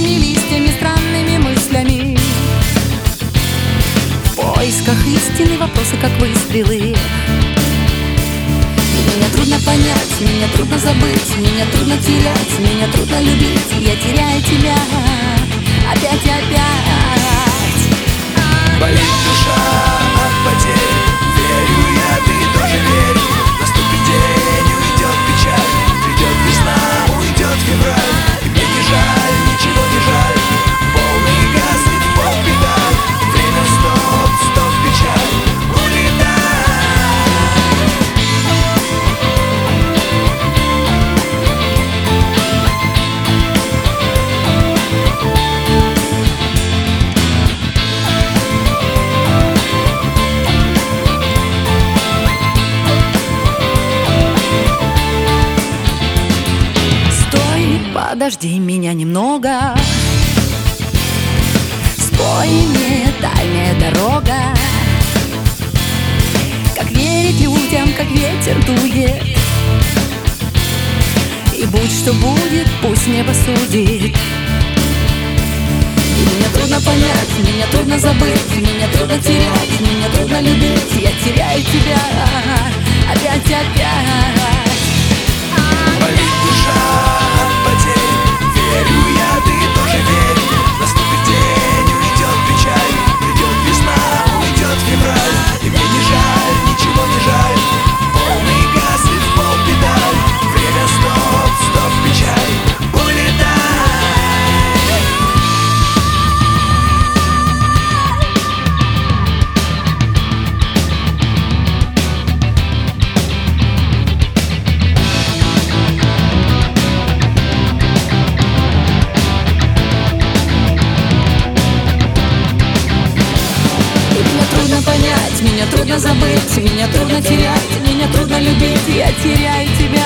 осенними листьями, странными мыслями. В поисках истины вопросы, как выстрелы. Меня трудно понять, меня трудно забыть, меня трудно терять, меня трудно любить. Я теряю тебя опять и опять. Болит душа от потерь, верю я, ты тоже верь. Наступит день, уйдет печаль, придет весна, уйдет февраль. И мне не жаль, ничего не жаль, полный газ и в пол педаль. Время стоп, стоп, печаль, улетай. Подожди меня немного, спой мне дальняя дорога. Как верить людям, как ветер дует, и будь что будет, пусть небо судит. И меня трудно понять, меня трудно забыть, меня трудно терять, меня трудно любить. Я теряю тебя опять и опять. Болит душа от потерь, верю я, ты тоже верь. Наступит день, уйдет печаль, придет весна, уйдет февраль. И мне не жаль, ничего не жаль, полный газ и в пол педаль. Время стоп, стоп, печаль, улетай. Меня трудно забыть, меня трудно терять, меня трудно любить. Я теряю тебя